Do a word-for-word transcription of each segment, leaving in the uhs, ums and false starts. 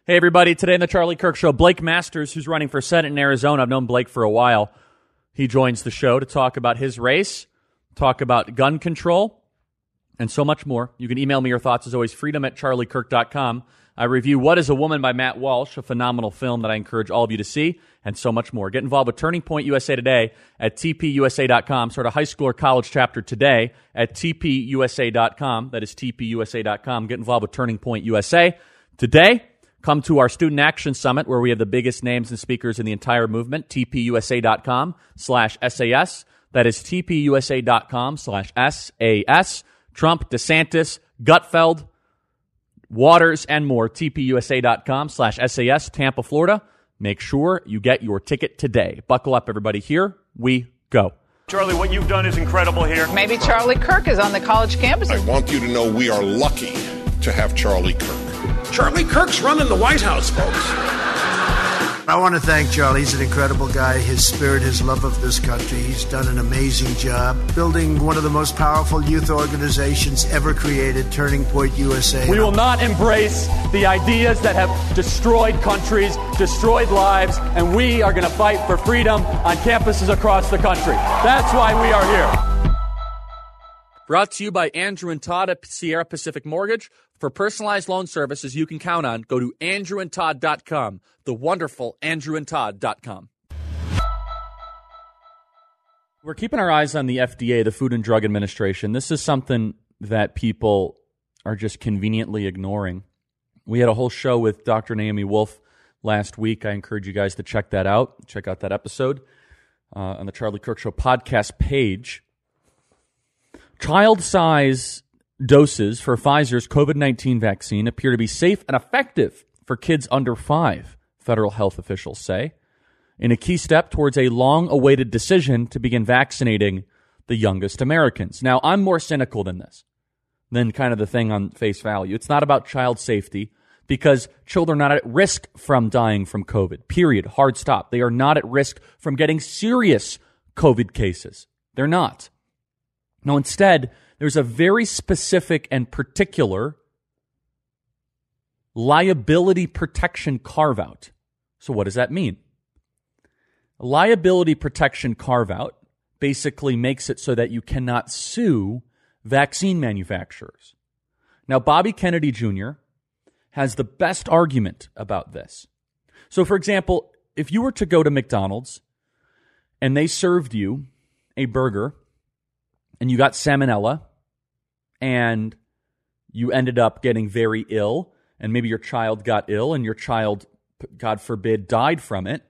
Hey, everybody. Today on the Charlie Kirk Show, Blake Masters, who's running for Senate in Arizona. I've known Blake for a while. He joins the show to talk about his race, talk about gun control, and so much more. You can email me your thoughts, as always, freedom at charlie kirk dot com. I review What is a Woman by Matt Walsh, a phenomenal film that I encourage all of you to see, and so much more. Get involved with Turning Point U S A Today at t p u s a dot com. Start a high school or college chapter today at t p u s a dot com. That is t p u s a dot com. Get involved with Turning Point U S A. Today, come to our Student Action Summit, where we have the biggest names and speakers in the entire movement, t p u s a dot com slash S A S. That is t p u s a dot com slash S A S. Trump, DeSantis, Gutfeld, Waters, and more, t p u s a dot com slash S A S, Tampa, Florida. Make sure you get your ticket today. Buckle up, everybody. Here we go. Charlie, what you've done is incredible here. Maybe Charlie Kirk is on the college campus. I want you to know we are lucky to have Charlie Kirk. Charlie Kirk's running the White House, folks. I want to thank Charlie. He's an incredible guy. His spirit, his love of this country. He's done an amazing job building one of the most powerful youth organizations ever created, Turning Point U S A. We will not embrace the ideas that have destroyed countries, destroyed lives, and we are going to fight for freedom on campuses across the country. That's why we are here. Brought to you by Andrew and Todd at Sierra Pacific Mortgage. For personalized loan services you can count on, go to andrew and todd dot com, the wonderful andrew and todd dot com. We're keeping our eyes on the F D A, the Food and Drug Administration. This is something that people are just conveniently ignoring. We had a whole show with Doctor Naomi Wolf last week. I encourage you guys to check that out. Check out that episode uh, on the Charlie Kirk Show podcast page. Child size doses for Pfizer's covid nineteen vaccine appear to be safe and effective for kids under five, federal health officials say, in a key step towards a long-awaited decision to begin vaccinating the youngest Americans. Now, I'm more cynical than this, than kind of the thing on face value. It's not about child safety because children are not at risk from dying from COVID, period, hard stop. They are not at risk from getting serious COVID cases. They're not. No, instead, there's a very specific and particular liability protection carve-out. So what does that mean? A liability protection carve-out basically makes it so that you cannot sue vaccine manufacturers. Now, Bobby Kennedy Junior has the best argument about this. So, for example, if you were to go to McDonald's and they served you a burger and you got salmonella, and you ended up getting very ill, and maybe your child got ill, and your child, God forbid, died from it,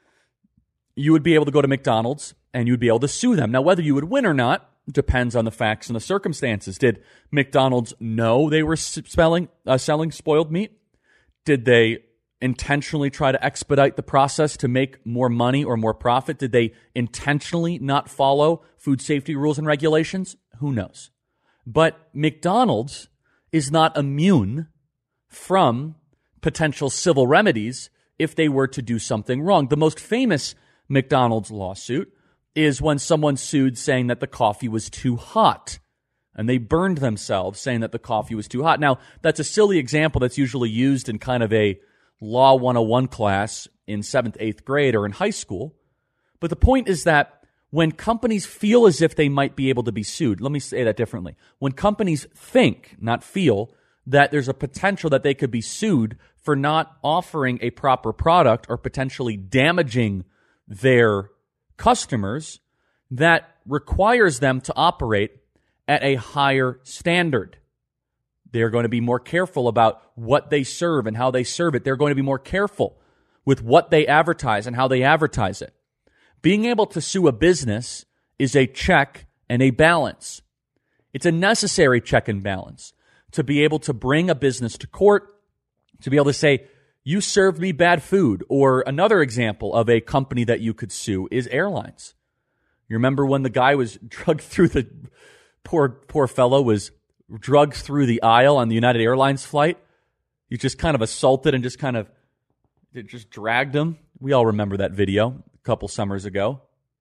you would be able to go to McDonald's, and you would be able to sue them. Now, whether you would win or not depends on the facts and the circumstances. Did McDonald's know they were spelling, uh, selling spoiled meat? Did they intentionally try to expedite the process to make more money or more profit? Did they intentionally not follow food safety rules and regulations? Who knows? But McDonald's is not immune from potential civil remedies if they were to do something wrong. The most famous McDonald's lawsuit is when someone sued saying that the coffee was too hot, and they burned themselves saying that the coffee was too hot. Now, that's a silly example that's usually used in kind of a Law one oh one class in seventh, eighth grade or in high school. But the point is that when companies feel as if they might be able to be sued, let me say that differently. When companies think, not feel, that there's a potential that they could be sued for not offering a proper product or potentially damaging their customers, that requires them to operate at a higher standard. They're going to be more careful about what they serve and how they serve it. They're going to be more careful with what they advertise and how they advertise it. Being able to sue a business is a check and a balance. It's a necessary check and balance to be able to bring a business to court, to be able to say, you served me bad food. Or another example of a company that you could sue is airlines. You remember when the guy was drugged through the, poor, poor fellow was drugged through the aisle on the United Airlines flight? You just kind of assaulted and just kind of, it just dragged him. We all remember that video a couple summers ago.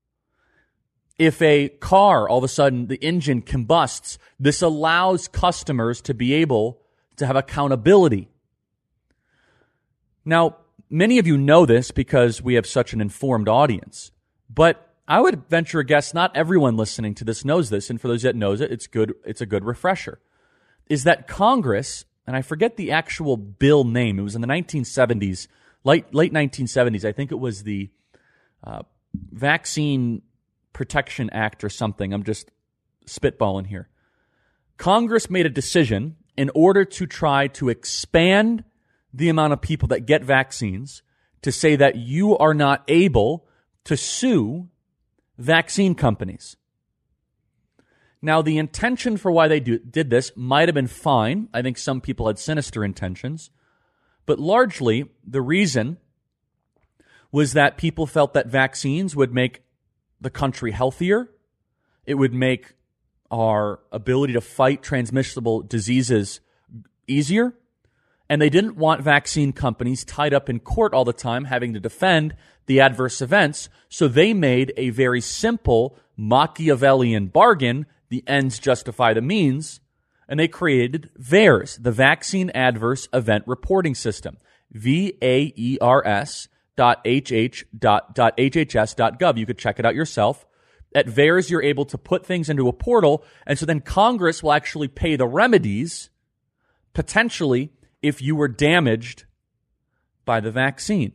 If a car, all of a sudden, the engine combusts, this allows customers to be able to have accountability. Now, many of you know this because we have such an informed audience, but I would venture a guess not everyone listening to this knows this, and for those that knows it, it's good. It's a good refresher, is that Congress, and I forget the actual bill name, it was in the nineteen seventies, late, late nineteen seventies, I think it was the uh, Vaccine Protection Act or something. I'm just spitballing here. Congress made a decision in order to try to expand the amount of people that get vaccines to say that you are not able to sue vaccine companies. Now, the intention for why they do, did this might have been fine. I think some people had sinister intentions. But largely, the reason was that people felt that vaccines would make the country healthier. It would make our ability to fight transmissible diseases easier. And they didn't want vaccine companies tied up in court all the time having to defend the adverse events. So they made a very simple Machiavellian bargain. The ends justify the means. And they created VAERS, the Vaccine Adverse Event Reporting System, V A E R S dot H H dot H H S dot gov. You could check it out yourself. At VAERS, you're able to put things into a portal, and so then Congress will actually pay the remedies, potentially, if you were damaged by the vaccine.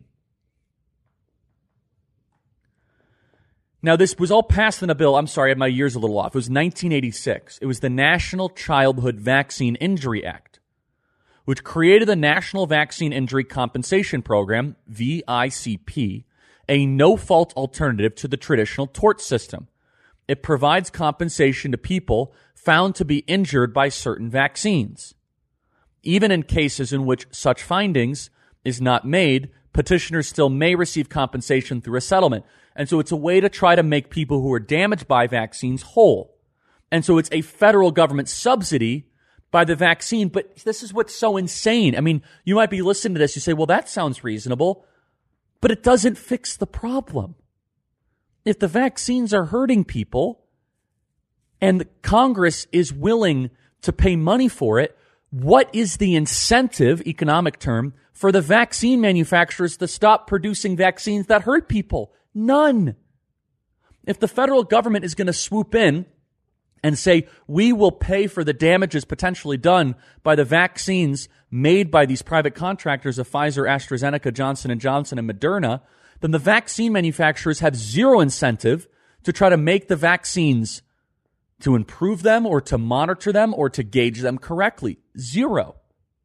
Now, this was all passed in a bill. I'm sorry, my year's a little off. It was nineteen eighty-six. It was the National Childhood Vaccine Injury Act, which created the National Vaccine Injury Compensation Program, V I C P, a no-fault alternative to the traditional tort system. It provides compensation to people found to be injured by certain vaccines. Even in cases in which such findings is not made, petitioners still may receive compensation through a settlement. And so it's a way to try to make people who are damaged by vaccines whole. And so it's a federal government subsidy by the vaccine. But this is what's so insane. I mean, you might be listening to this, you say, well, that sounds reasonable. But it doesn't fix the problem. If the vaccines are hurting people and Congress is willing to pay money for it, what is the incentive, economic term, for the vaccine manufacturers to stop producing vaccines that hurt people? None. If the federal government is going to swoop in and say, we will pay for the damages potentially done by the vaccines made by these private contractors of Pfizer, AstraZeneca, Johnson and Johnson, and Moderna, then the vaccine manufacturers have zero incentive to try to make the vaccines, to improve them or to monitor them or to gauge them correctly. Zero.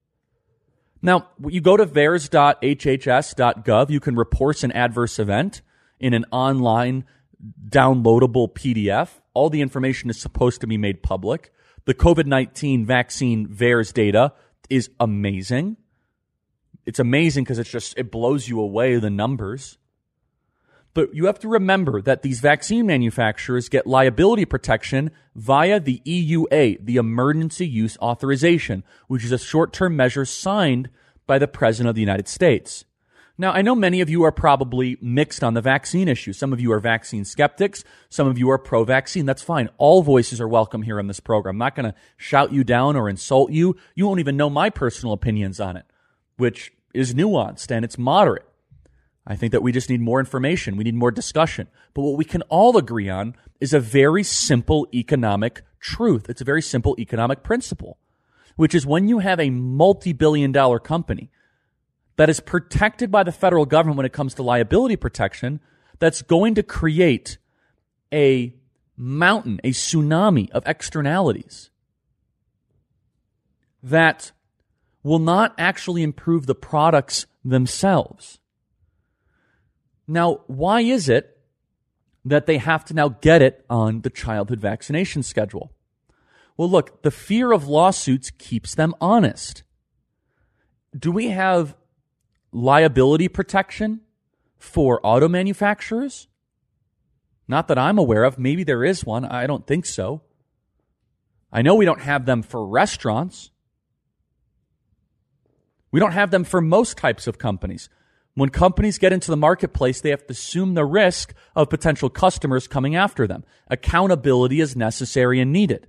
Now, you go to VAERS dot H H S dot gov, you can report an adverse event in an online downloadable P D F. All the information is supposed to be made public. The COVID nineteen vaccine VAERS data is amazing. It's amazing because it's just, it blows you away, the numbers. But you have to remember that these vaccine manufacturers get liability protection via the E U A, the Emergency Use Authorization, which is a short-term measure signed by the President of the United States. Now, I know many of you are probably mixed on the vaccine issue. Some of you are vaccine skeptics. Some of you are pro-vaccine. That's fine. All voices are welcome here on this program. I'm not going to shout you down or insult you. You won't even know my personal opinions on it, which is nuanced and it's moderate. I think that we just need more information. We need more discussion. But what we can all agree on is a very simple economic truth. It's a very simple economic principle, which is when you have a multi-billion dollar company that is protected by the federal government when it comes to liability protection, that's going to create a mountain, a tsunami of externalities that will not actually improve the products themselves. Now, why is it that they have to now get it on the childhood vaccination schedule? Well, look, the fear of lawsuits keeps them honest. Do we have liability protection for auto manufacturers? Not that I'm aware of. Maybe there is one. I don't think so. I know we don't have them for restaurants. We don't have them for most types of companies. When companies get into the marketplace, they have to assume the risk of potential customers coming after them. Accountability is necessary and needed.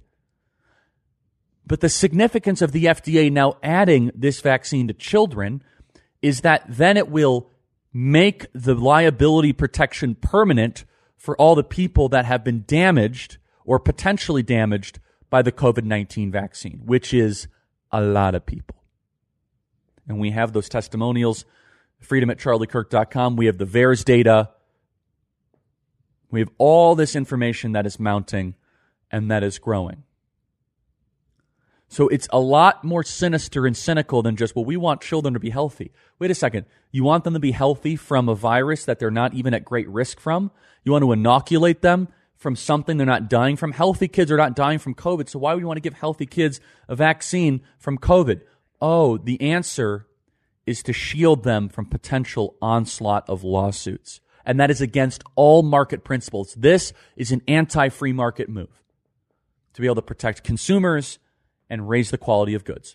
But the significance of the F D A now adding this vaccine to children is that then it will make the liability protection permanent for all the people that have been damaged or potentially damaged by the covid nineteen vaccine, which is a lot of people. And we have those testimonials, freedom at charlie kirk dot com. We have the V A E R S data. We have all this information that is mounting and that is growing. So it's a lot more sinister and cynical than just, well, we want children to be healthy. Wait a second. You want them to be healthy from a virus that they're not even at great risk from? You want to inoculate them from something they're not dying from? Healthy kids are not dying from COVID, so why would you want to give healthy kids a vaccine from COVID? Oh, the answer is to shield them from potential onslaught of lawsuits. And that is against all market principles. This is an anti-free market move to be able to protect consumers and raise the quality of goods.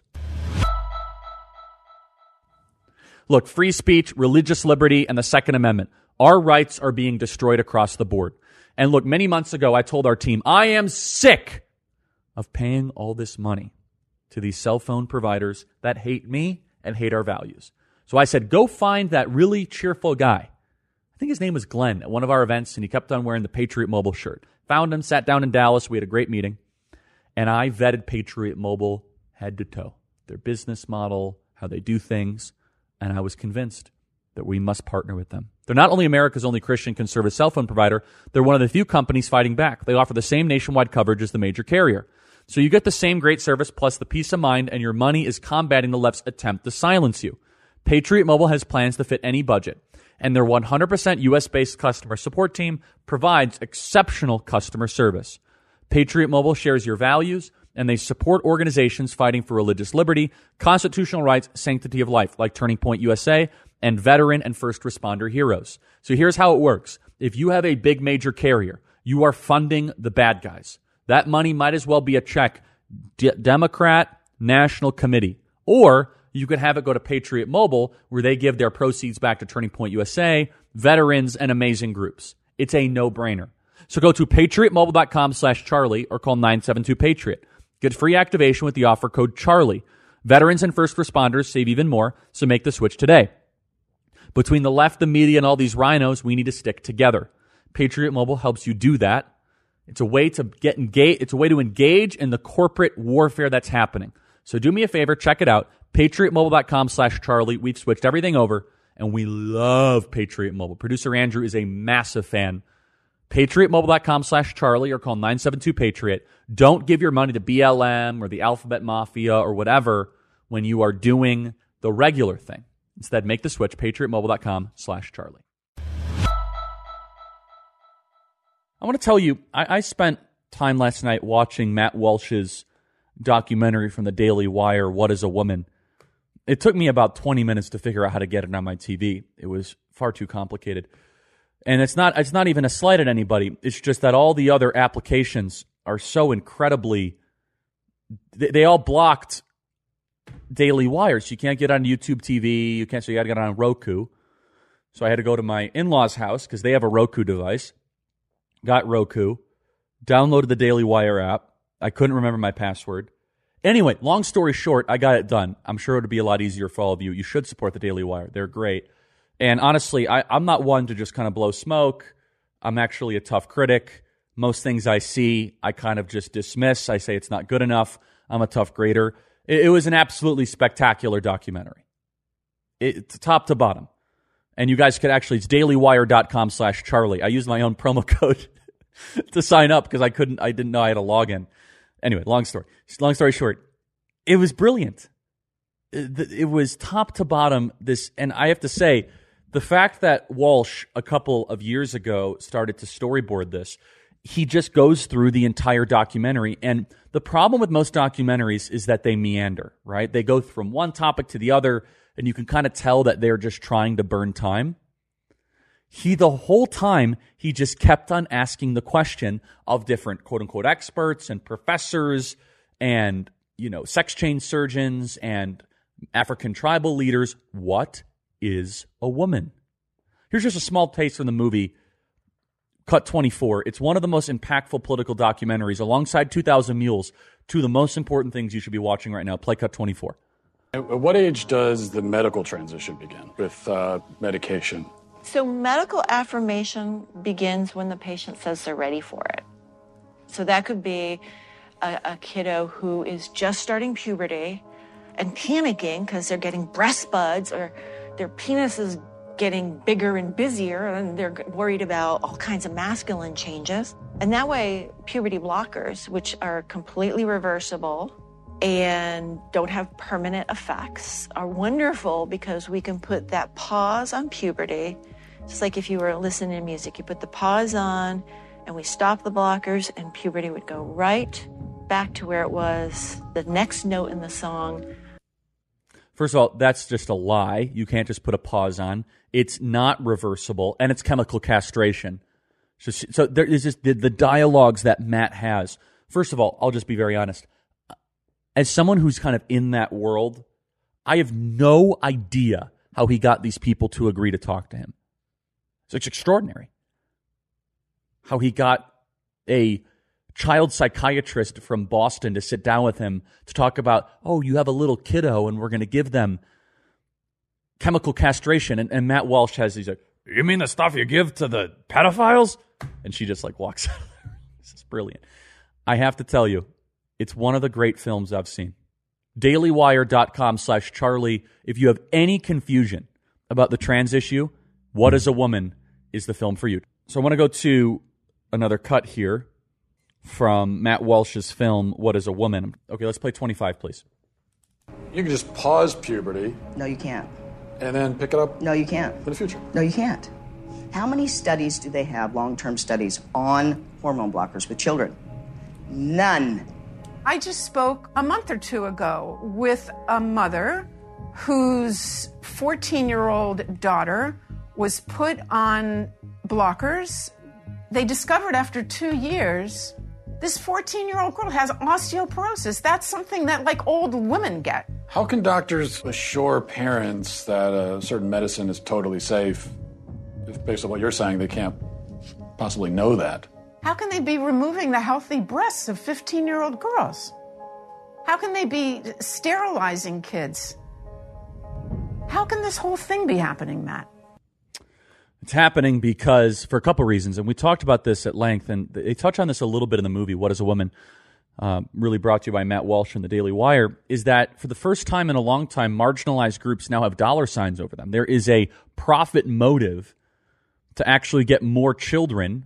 Look, free speech, religious liberty, and the Second Amendment. Our rights are being destroyed across the board. And look, many months ago, I told our team, I am sick of paying all this money to these cell phone providers that hate me and hate our values. So I said, go find that really cheerful guy. I think his name was Glenn at one of our events, and he kept on wearing the Patriot Mobile shirt. Found him, sat down in Dallas. We had a great meeting. And I vetted Patriot Mobile head to toe, their business model, how they do things, and I was convinced that we must partner with them. They're not only America's only Christian conservative cell phone provider, they're one of the few companies fighting back. They offer the same nationwide coverage as the major carrier. So you get the same great service plus the peace of mind, and your money is combating the left's attempt to silence you. Patriot Mobile has plans to fit any budget, and their one hundred percent U S-based customer support team provides exceptional customer service. Patriot Mobile shares your values, and they support organizations fighting for religious liberty, constitutional rights, sanctity of life, like Turning Point U S A, and veteran and first responder heroes. So here's how it works. If you have a big major carrier, you are funding the bad guys. That money might as well be a check, D- Democrat National Committee. Or you could have it go to Patriot Mobile, where they give their proceeds back to Turning Point U S A, veterans, and amazing groups. It's a no-brainer. So go to patriotmobile.com slash Charlie or call nine seven two Patriot. Get free activation with the offer code Charlie. Veterans and first responders save even more, so make the switch today. Between the left, the media, and all these rhinos, we need to stick together. Patriot Mobile helps you do that. It's a way to get engaged. It's a way to engage in the corporate warfare that's happening. So do me a favor, check it out. patriotmobile.com slash Charlie. We've switched everything over, and we love Patriot Mobile. Producer Andrew is a massive fan. patriotmobile.com slash Charlie or call nine seven two Patriot. Don't give your money to B L M or the Alphabet Mafia or whatever when you are doing the regular thing. Instead, make the switch, patriotmobile.com slash Charlie. I want to tell you, I, I spent time last night watching Matt Walsh's documentary from the Daily Wire, What is a Woman? It took me about twenty minutes to figure out how to get it on my T V. It was far too complicated. And it's not it's not even a slight at anybody. It's just that all the other applications are so incredibly... They, they all blocked Daily Wire. So you can't get on YouTube T V. You can't. So you got to get on Roku. So I had to go to my in-laws' house because they have a Roku device. Got Roku. Downloaded the Daily Wire app. I couldn't remember my password. Anyway, long story short, I got it done. I'm sure it would be a lot easier for all of you. You should support the Daily Wire. They're great. And honestly, I, I'm not one to just kind of blow smoke. I'm actually a tough critic. Most things I see, I kind of just dismiss. I say it's not good enough. I'm a tough grader. It, it was an absolutely spectacular documentary. It, it's top to bottom. And you guys could actually, it's dailywire.com slash Charlie. I used my own promo code to sign up because I couldn't, I didn't know I had a login. Anyway, long story. Long story short, it was brilliant. It, it was top to bottom. This, and I have to say, the fact that Walsh a couple of years ago started to storyboard this, he just goes through the entire documentary. And the problem with most documentaries is that they meander, right? They go from one topic to the other, and you can kind of tell that they're just trying to burn time. He, the whole time, he just kept on asking the question of different quote-unquote experts and professors and, you know, sex change surgeons and African tribal leaders, what is a woman? Here's just a small taste from the movie Cut twenty-four. It's one of the most impactful political documentaries, alongside two thousand Mules, two of the most important things you should be watching right now. Play Cut twenty-four. At what age does the medical transition begin with uh, medication? So medical affirmation begins when the patient says they're ready for it. So that could be a, a kiddo who is just starting puberty and panicking because they're getting breast buds or their penis is getting bigger and busier and they're worried about all kinds of masculine changes. And that way, puberty blockers, which are completely reversible and don't have permanent effects, are wonderful because we can put that pause on puberty. Just like if you were listening to music, you put the pause on and we stop the blockers and puberty would go right back to where it was, the next note in the song. First of all, that's just a lie. You can't just put a pause on. It's not reversible, and it's chemical castration. So, so there is just the, the dialogues that Matt has. First of all, I'll just be very honest. As someone who's kind of in that world, I have no idea how he got these people to agree to talk to him. It's extraordinary. How he got a child psychiatrist from Boston to sit down with him to talk about, oh, you have a little kiddo and we're going to give them chemical castration. And, and Matt Walsh has, he's like, you mean the stuff you give to the pedophiles? And she just like walks out of there. This is brilliant. I have to tell you, it's one of the great films I've seen. dailywire.com slash Charlie. If you have any confusion about the trans issue, What is a Woman is the film for you. So I want to go to another cut here from Matt Walsh's film, What is a Woman? Okay, let's play twenty-five, please. You can just pause puberty. No, you can't. And then pick it up? No, you can't. In the future? No, you can't. How many studies do they have, long-term studies, on hormone blockers with children? None. I just spoke a month or two ago with a mother whose fourteen-year-old daughter was put on blockers. They discovered after two years, this fourteen-year-old girl has osteoporosis. That's something that, like, old women get. How can doctors assure parents that a certain medicine is totally safe if, based on what you're saying, they can't possibly know that? How can they be removing the healthy breasts of fifteen-year-old girls? How can they be sterilizing kids? How can this whole thing be happening, Matt? It's happening because, for a couple reasons, and we talked about this at length, and they touch on this a little bit in the movie, What is a Woman? Uh, really brought to you by Matt Walsh and the Daily Wire, is that for the first time in a long time, marginalized groups now have dollar signs over them. There is a profit motive to actually get more children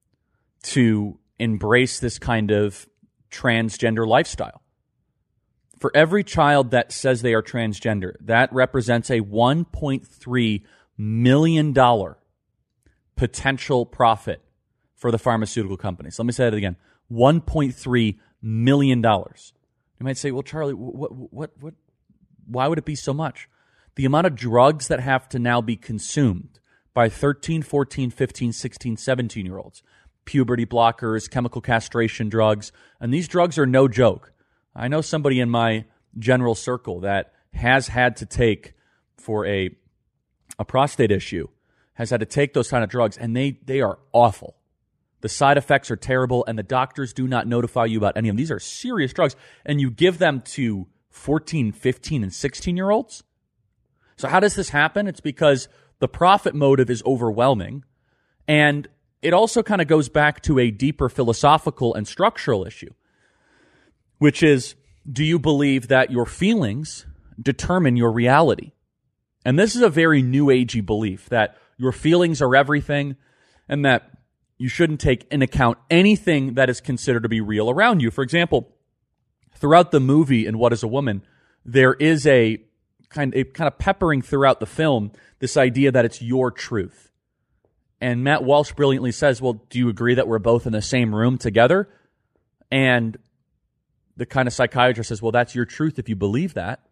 to embrace this kind of transgender lifestyle. For every child that says they are transgender, that represents a one point three million dollars potential profit for the pharmaceutical companies. Let me say that again. one point three million dollars. You might say, well, Charlie, what, what, what, why would it be so much? The amount of drugs that have to now be consumed by thirteen, fourteen, fifteen, sixteen, seventeen-year-olds, puberty blockers, chemical castration drugs, and these drugs are no joke. I know somebody in my general circle that has had to take, for a a prostate issue, has had to take those kind of drugs, and they, they are awful. The side effects are terrible, and the doctors do not notify you about any of them. These are serious drugs, and you give them to fourteen, fifteen, and sixteen-year-olds? So how does this happen? It's because the profit motive is overwhelming, and it also kind of goes back to a deeper philosophical and structural issue, which is, do you believe that your feelings determine your reality? And this is a very new agey belief, that your feelings are everything and that you shouldn't take into account anything that is considered to be real around you. For example, throughout the movie in What is a Woman, there is a kind, a kind of peppering throughout the film this idea that it's your truth. And Matt Walsh brilliantly says, well, do you agree that we're both in the same room together? And the kind of psychiatrist says, well, that's your truth if you believe that.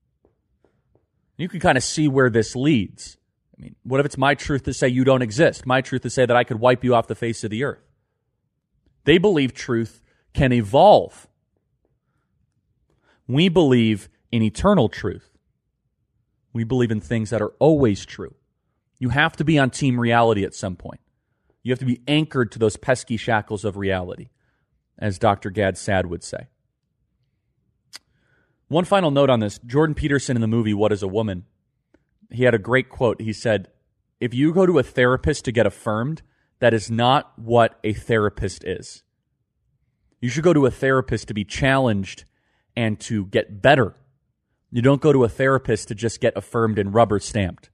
You can kind of see where this leads. I mean, what if it's my truth to say you don't exist? My truth to say that I could wipe you off the face of the earth. They believe truth can evolve. We believe in eternal truth. We believe in things that are always true. You have to be on team reality at some point. You have to be anchored to those pesky shackles of reality, as Doctor Gad Saad would say. One final note on this. Jordan Peterson in the movie What is a Woman? He had a great quote. He said, if you go to a therapist to get affirmed, that is not what a therapist is. You should go to a therapist to be challenged and to get better. You don't go to a therapist to just get affirmed and rubber stamped.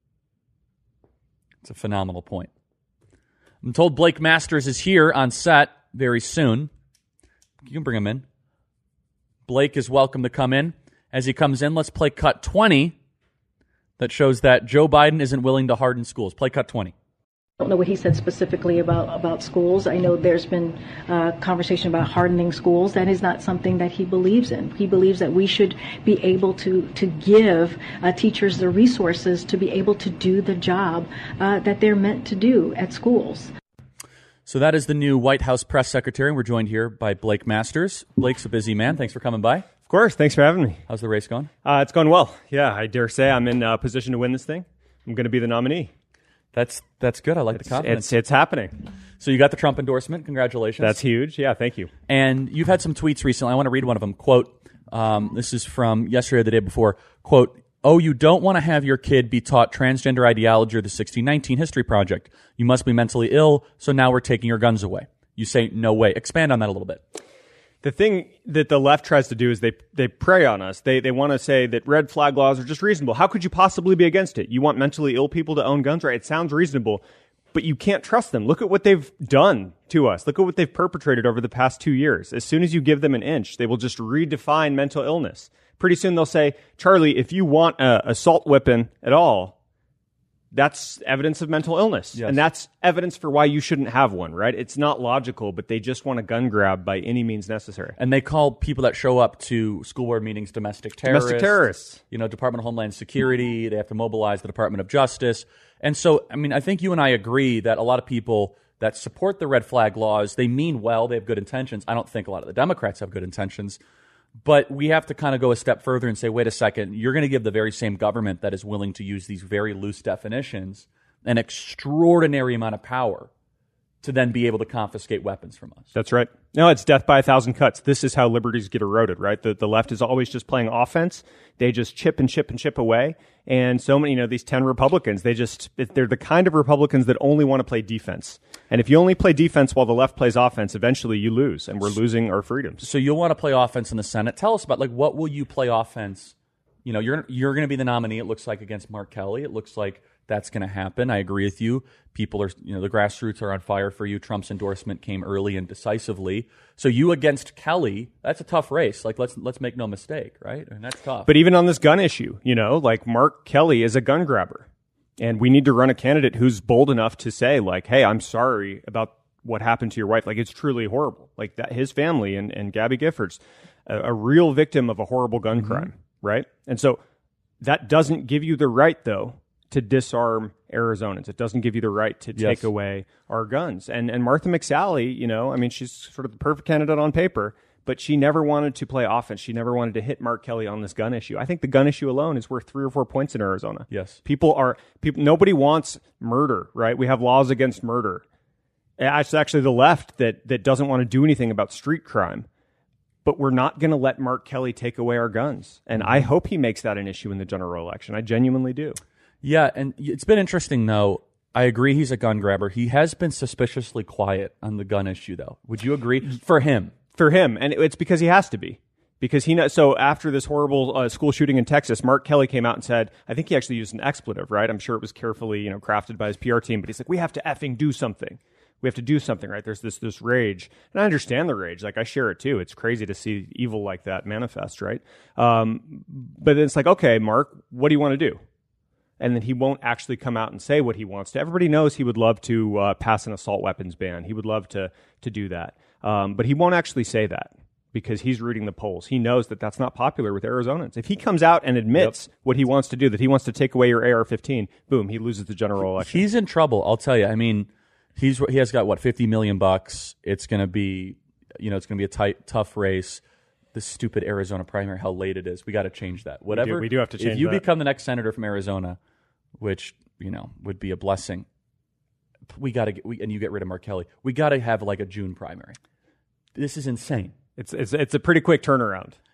It's a phenomenal point. I'm told Blake Masters is here on set very soon. You can bring him in. Blake is welcome to come in. As he comes in, let's play cut twenty that shows that Joe Biden isn't willing to harden schools. Play cut twenty. I don't know what he said specifically about, about schools. I know there's been uh, conversation about hardening schools. That is not something that he believes in. He believes that we should be able to, to give uh, teachers the resources to be able to do the job uh, that they're meant to do at schools. So that is the new White House press secretary. We're joined here by Blake Masters. Blake's a busy man. Thanks for coming by. Of course. Thanks for having me. How's the race going? Uh, it's going well. Yeah, I dare say I'm in a position to win this thing. I'm going to be the nominee. That's that's good. I like it's, the confidence. It's, it's happening. So you got the Trump endorsement. Congratulations. That's huge. Yeah, thank you. And you've had some tweets recently. I want to read one of them. Quote, um, this is from yesterday or the day before. Quote, oh, you don't want to have your kid be taught transgender ideology or the sixteen nineteen History Project. You must be mentally ill, so now we're taking your guns away. You say, no way. Expand on that a little bit. The thing that the left tries to do is they they prey on us. They they want to say that red flag laws are just reasonable. How could you possibly be against it? You want mentally ill people to own guns, right? It sounds reasonable, but you can't trust them. Look at what they've done to us. Look at what they've perpetrated over the past two years. As soon as you give them an inch, they will just redefine mental illness. Pretty soon they'll say, Charlie, if you want an assault weapon at all, that's evidence of mental illness. Yes. And that's evidence for why you shouldn't have one, right? It's not logical, but they just want a gun grab by any means necessary. And they call people that show up to school board meetings domestic terrorists. Domestic terrorists. You know, Department of Homeland Security. They have to mobilize the Department of Justice. And so, I mean, I think you and I agree that a lot of people that support the red flag laws, they mean well, they have good intentions. I don't think a lot of the Democrats have good intentions. But we have to kind of go a step further and say, wait a second, you're going to give the very same government that is willing to use these very loose definitions an extraordinary amount of power to then be able to confiscate weapons from us. That's right. No, it's death by a thousand cuts. This is how liberties get eroded, right? The, the left is always just playing offense. They just chip and chip and chip away. And so many, you know, these ten Republicans, they just, they're the kind of Republicans that only want to play defense. And if you only play defense while the left plays offense, eventually you lose, and we're losing our freedoms. So you'll want to play offense in the Senate. Tell us about, like, what will you play offense? You know, you're you're going to be the nominee, it looks like, against Mark Kelly. It looks like that's going to happen. I agree with you. People are, you know, the grassroots are on fire for you. Trump's endorsement came early and decisively. So you against Kelly, that's a tough race. Like, let's let's make no mistake, right? And that's tough. But even on this gun issue, you know, like Mark Kelly is a gun grabber. And we need to run a candidate who's bold enough to say, like, hey, I'm sorry about what happened to your wife. Like, it's truly horrible. Like, that his family and, and Gabby Giffords, a, a real victim of a horrible gun mm-hmm. crime, right? And so that doesn't give you the right, though, to disarm Arizonans. It doesn't give you the right to take yes. away our guns. And and Martha McSally, you know, I mean, she's sort of the perfect candidate on paper, but she never wanted to play offense. She never wanted to hit Mark Kelly on this gun issue. I think the gun issue alone is worth three or four points in Arizona. Yes. People are, people. Nobody wants murder, right? We have laws against murder. It's actually the left that, that doesn't want to do anything about street crime. But we're not going to let Mark Kelly take away our guns. And I hope he makes that an issue in the general election. I genuinely do. Yeah, and it's been interesting, though. I agree he's a gun grabber. He has been suspiciously quiet on the gun issue, though. Would you agree? For him. For him. And it's because he has to be. Because he knows, so after this horrible uh, school shooting in Texas, Mark Kelly came out and said, I think he actually used an expletive, right? I'm sure it was carefully, you know, crafted by his P R team, but he's like, we have to effing do something. We have to do something, right? There's this this rage. And I understand the rage. Like, I share it too. It's crazy to see evil like that manifest, right? Um, but then it's like, okay, Mark, what do you want to do? And then he won't actually come out and say what he wants to. Everybody knows he would love to uh, pass an assault weapons ban. He would love to to do that. Um, but he won't actually say that because he's reading the polls. He knows that that's not popular with Arizonans. If he comes out and admits yep. what he wants to do, that he wants to take away your A R fifteen, boom, he loses the general election. He's in trouble, I'll tell you. I mean, he's he has got, what, fifty million bucks. It's going to be, you know, it's going to be a tight, tough race. This stupid Arizona primary, how late it is. We got to change that. Whatever. We do, we do have to change that. If you that. become the next senator from Arizona, which, you know, would be a blessing, we got to get, we, and you get rid of Mark Kelly, we got to have like a June primary. This is insane. It's, it's, it's a pretty quick turnaround.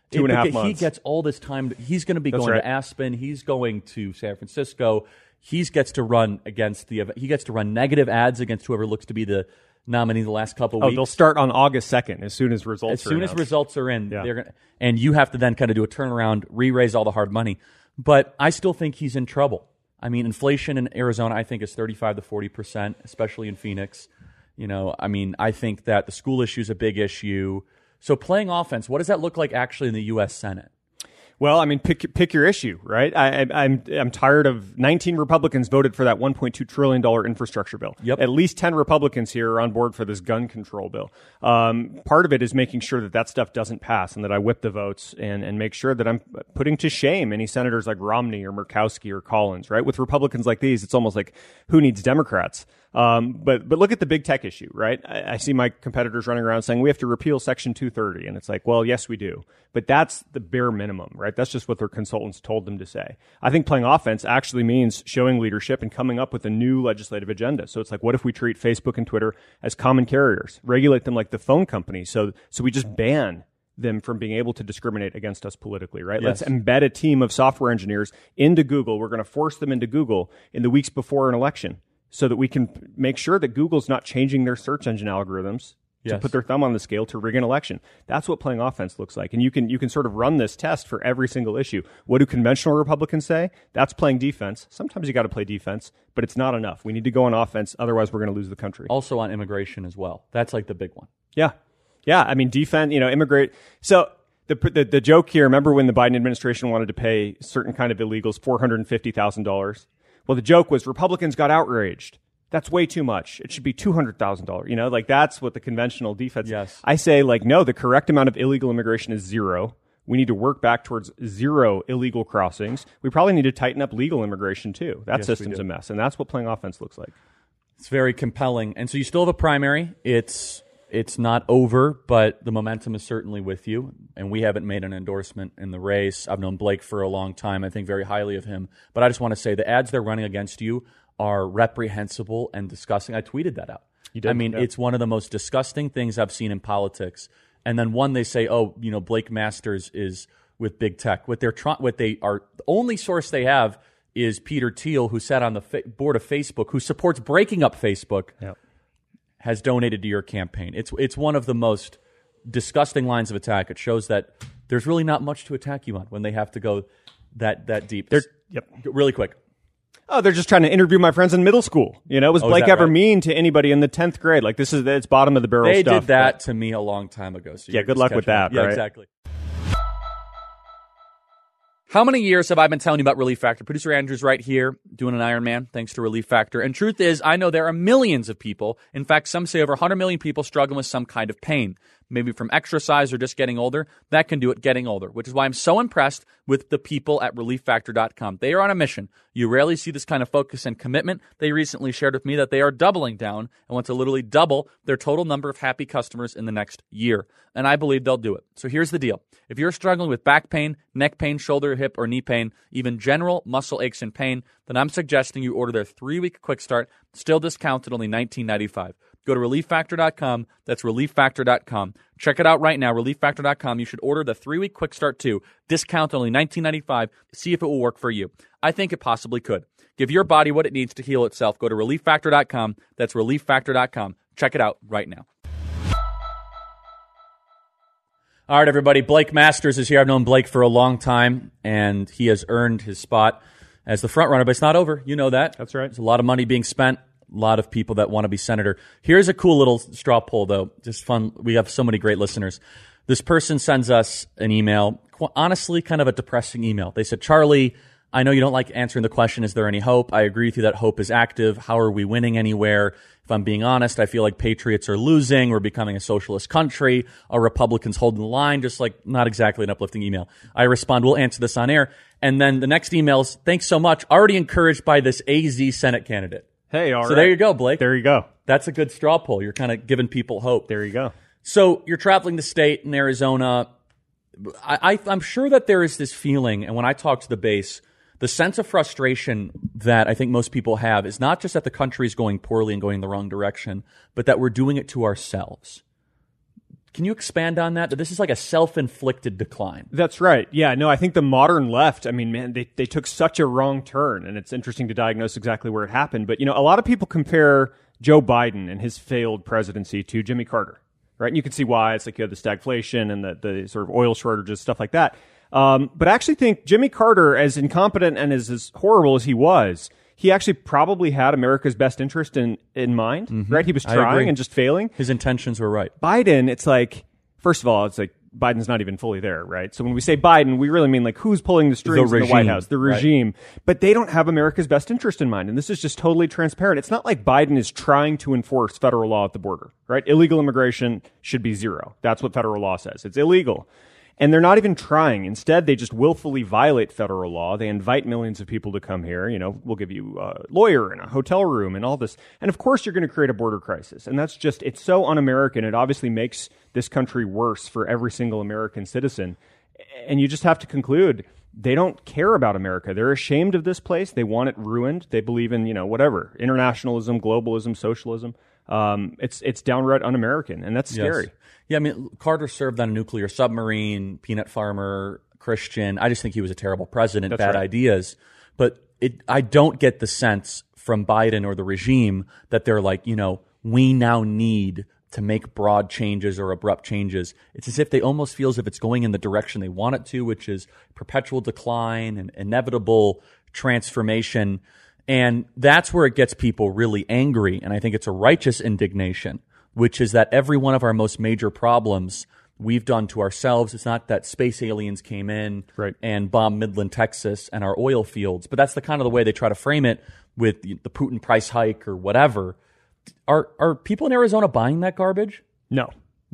Two and a half He months. gets all this time. He's going to be That's going right. to Aspen. He's going to San Francisco. He gets to run against the. He gets to run negative ads against whoever looks to be the nominee the last couple of Oh, weeks. they'll start on August second as soon as results As are soon as announced. results are in, Yeah. they're gonna, and you have to then kind of do a turnaround, re-raise all the hard money. But I still think he's in trouble. I mean, inflation in Arizona, I think, is thirty-five to forty percent, especially in Phoenix. You know, I mean, I think that the school issue is a big issue. So playing offense, what does that look like actually in the U S Senate? Well, I mean, pick pick your issue, right? I, I, I'm I'm tired of nineteen Republicans voted for that one point two trillion dollars infrastructure bill. Yep. At least ten Republicans here are on board for this gun control bill. Um, part of it is making sure that that stuff doesn't pass and that I whip the votes and, and make sure that I'm putting to shame any senators like Romney or Murkowski or Collins, right? With Republicans like these, it's almost like, who needs Democrats? Um, but but look at the big tech issue, right? I, I see my competitors running around saying we have to repeal Section two thirty, and it's like, well, yes, we do, but that's the bare minimum, right? That's just what their consultants told them to say. I think playing offense actually means showing leadership and coming up with a new legislative agenda. So it's like, what if we treat Facebook and Twitter as common carriers, regulate them like the phone companies, so so we just ban them from being able to discriminate against us politically, right? Yes. Let's embed a team of software engineers into Google. We're going to force them into Google in the weeks before an election, so that we can make sure that Google's not changing their search engine algorithms to Yes. put their thumb on the scale to rig an election. That's what playing offense looks like. And you can you can sort of run this test for every single issue. What do conventional Republicans say? That's playing defense. Sometimes you got to play defense, but it's not enough. We need to go on offense. Otherwise, we're going to lose the country. Also on immigration as well. That's like the big one. Yeah. Yeah. I mean, defend, you know, immigrate. So the, the, the joke here, remember when the Biden administration wanted to pay certain kind of illegals four hundred fifty thousand dollars? Well, the joke was Republicans got outraged. That's way too much. It should be two hundred thousand dollars. You know, like that's what the conventional defense. Yes. I say, like, no, the correct amount of illegal immigration is zero. We need to work back towards zero illegal crossings. We probably need to tighten up legal immigration too. That Yes, we system's do. a mess. And that's what playing offense looks like. It's very compelling. And so you still have a primary. It's it's not over, but the momentum is certainly with you. And we haven't made an endorsement in the race. I've known Blake for a long time. I think very highly of him. But I just want to say the ads they're running against you are reprehensible and disgusting. I tweeted that out. You did, I mean, yeah. it's one of the most disgusting things I've seen in politics. And then one, they say, oh, you know, Blake Masters is with big tech. What they're trying, what they are, the only source they have is Peter Thiel, who sat on the fa- board of Facebook, who supports breaking up Facebook, Yep. has donated to your campaign. It's it's one of the most disgusting lines of attack. It shows that there's really not much to attack you on when they have to go that that deep. They're, yep. Really quick. Oh, they're just trying to interview my friends in middle school. You know, was Oh, is Blake that ever right? mean to anybody in the tenth grade? Like, this is, it's bottom of the barrel They stuff. did that but- to me a long time ago. So Yeah, you're good just luck with catching up. that, Yeah, right? exactly. How many years have I been telling you about Relief Factor? Producer Andrew's right here doing an Iron Man thanks to Relief Factor. And truth is, I know there are millions of people, in fact, some say over one hundred million people struggling with some kind of pain. Maybe from exercise or just getting older. That can do it getting older, which is why I'm so impressed with the people at relief factor dot com. They are on a mission. You rarely see this kind of focus and commitment. They recently shared with me that they are doubling down and want to literally double their total number of happy customers in the next year. And I believe they'll do it. So here's the deal. If you're struggling with back pain, neck pain, shoulder, hip, or knee pain, even general muscle aches and pain, then I'm suggesting you order their three-week quick start, still discounted only nineteen ninety-five. Go to relief factor dot com. That's relief factor dot com. Check it out right now, relief factor dot com. You should order the three-week quick start too. Discount only nineteen ninety-five. See if it will work for you. I think it possibly could. Give your body what it needs to heal itself. Go to relief factor dot com. That's relief factor dot com. Check it out right now. All right, everybody. Blake Masters is here. I've known Blake for a long time, and he has earned his spot as the front runner, but it's not over. You know that. That's right. There's a lot of money being spent. A lot of people that want to be senator. Here's a cool little straw poll, though. Just fun. We have so many great listeners. This person sends us an email, qu- honestly, kind of a depressing email. They said, Charlie, I know you don't like answering the question, is there any hope? I agree with you that hope is active. How are we winning anywhere? If I'm being honest, I feel like patriots are losing. We're becoming a socialist country. Are Republicans holding the line? Just like not exactly an uplifting email. I respond, we'll answer this on air. And then the next email is, thanks so much. Already encouraged by this A Z Senate candidate. Hey, all so right. there you go, Blake. There you go. That's a good straw poll. You're kind of giving people hope. There you go. So you're traveling the state in Arizona. I, I, I'm sure that there is this feeling, and when I talk to the base, the sense of frustration that I think most people have is not just that the country is going poorly and going in the wrong direction, but that we're doing it to ourselves. Can you expand on that? That this is like a self-inflicted decline. That's right. Yeah, no, I think the modern left, I mean, man, they, they took such a wrong turn, and it's interesting to diagnose exactly where it happened. But, you know, a lot of people compare Joe Biden and his failed presidency to Jimmy Carter, right? And you can see why. It's like you have the stagflation and the, the sort of oil shortages, stuff like that. Um, but I actually think Jimmy Carter, as incompetent and as, as horrible as he was, he actually probably had America's best interest in, in mind, mm-hmm. right? He was trying and just failing. His intentions were right. Biden, it's like, first of all, it's like Biden's not even fully there, right? So when we say Biden, we really mean like who's pulling the strings the in regime, the White House, the regime. Right. But they don't have America's best interest in mind. And this is just totally transparent. It's not like Biden is trying to enforce federal law at the border, right? Illegal immigration should be zero. That's what federal law says. It's illegal. And they're not even trying. Instead, they just willfully violate federal law. They invite millions of people to come here. You know, we'll give you a lawyer and a hotel room and all this. And of course, you're going to create a border crisis. And that's just, it's so un-American. It obviously makes this country worse for every single American citizen. And you just have to conclude, they don't care about America. They're ashamed of this place. They want it ruined. They believe in, you know, whatever, internationalism, globalism, socialism. Um, it's, it's downright un-American. And that's scary. Yes. Yeah, I mean, Carter served on a nuclear submarine, peanut farmer, Christian. I just think he was a terrible president, That's bad right. ideas. But it, I don't get the sense from Biden or the regime that they're like, you know, we now need to make broad changes or abrupt changes. It's as if they almost feel as if it's going in the direction they want it to, which is perpetual decline and inevitable transformation. And that's where it gets people really angry. And I think it's a righteous indignation, which is that every one of our most major problems we've done to ourselves. It's not that space aliens came in right. and bombed Midland, Texas, and our oil fields, but that's the kind of the way they try to frame it with the Putin price hike or whatever. Are are people in Arizona buying that garbage? No.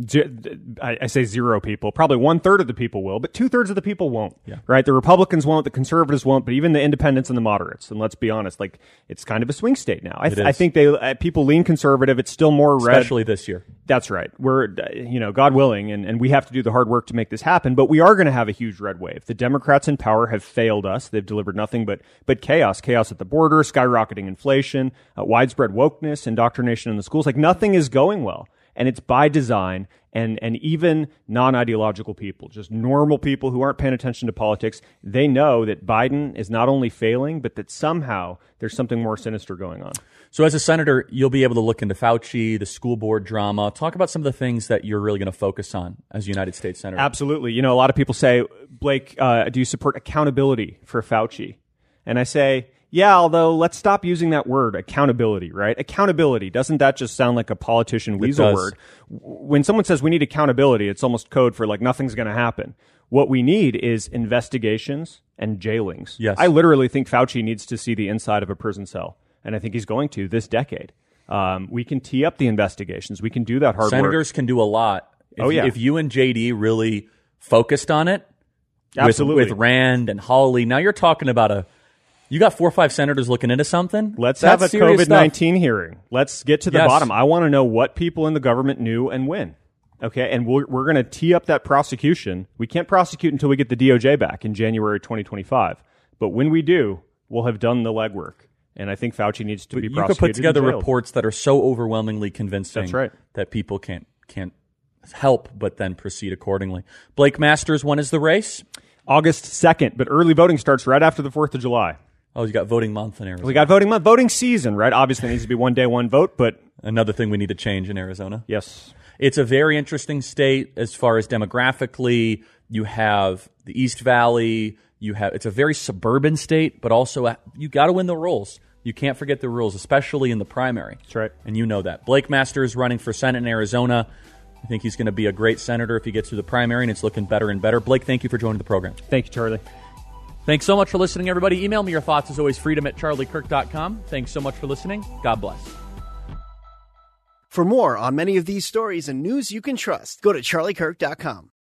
I say zero people. Probably one third of the people will, but two thirds of the people won't. Yeah. Right? The Republicans won't, the conservatives won't, but even the independents and the moderates. And let's be honest, like it's kind of a swing state now. I, th- I think they uh, people lean conservative. It's still more red, especially this year. That's right. We're you know God willing, and, and we have to do the hard work to make this happen. But we are going to have a huge red wave. The Democrats in power have failed us. They've delivered nothing but but chaos, chaos at the border, skyrocketing inflation, uh, widespread wokeness, indoctrination in the schools. Like nothing is going well. And it's by design, and, and even non-ideological people, just normal people who aren't paying attention to politics, they know that Biden is not only failing, but that somehow there's something more sinister going on. So as a senator, you'll be able to look into Fauci, the school board drama. Talk about some of the things that you're really going to focus on as a United States senator. Absolutely. You know, a lot of people say, Blake, uh, do you support accountability for Fauci? And I say, yeah, although let's stop using that word, accountability, right? Accountability, doesn't that just sound like a politician weasel word? When someone says we need accountability, it's almost code for like nothing's going to happen. What we need is investigations and jailings. Yes. I literally think Fauci needs to see the inside of a prison cell, and I think he's going to this decade. Um, we can tee up the investigations. We can do that hard Senators work. Senators can do a lot. If, oh, yeah. If you and J D really focused on it, Absolutely. With, with Rand and Hawley, now you're talking about a You got four or five senators looking into something? Let's That's have a COVID nineteen hearing. Let's get to the yes. bottom. I want to know what people in the government knew and when. Okay, and we're, we're going to tee up that prosecution. We can't prosecute until we get the D O J back in January twenty twenty-five. But when we do, we'll have done the legwork. And I think Fauci needs to but be you prosecuted. You could put together and jailed. reports that are so overwhelmingly convincing That's right. that people can't can't help but then proceed accordingly. Blake Masters, when is the race? August second, but early voting starts right after the fourth of July. Oh, you got voting month in Arizona. We got voting month, voting season, right? Obviously, it needs to be one day, one vote, but another thing we need to change in Arizona. Yes, it's a very interesting state as far as demographically. You have the East Valley. You have it's a very suburban state, but also you got to win the rules. You can't forget the rules, especially in the primary. That's right, and you know that. Blake Masters running for Senate in Arizona. I think he's going to be a great senator if he gets through the primary, and it's looking better and better. Blake, thank you for joining the program. Thank you, Charlie. Thanks so much for listening, everybody. Email me your thoughts, as always, freedom at charlie kirk dot com. Thanks so much for listening. God bless. For more on many of these stories and news you can trust, go to charlie kirk dot com.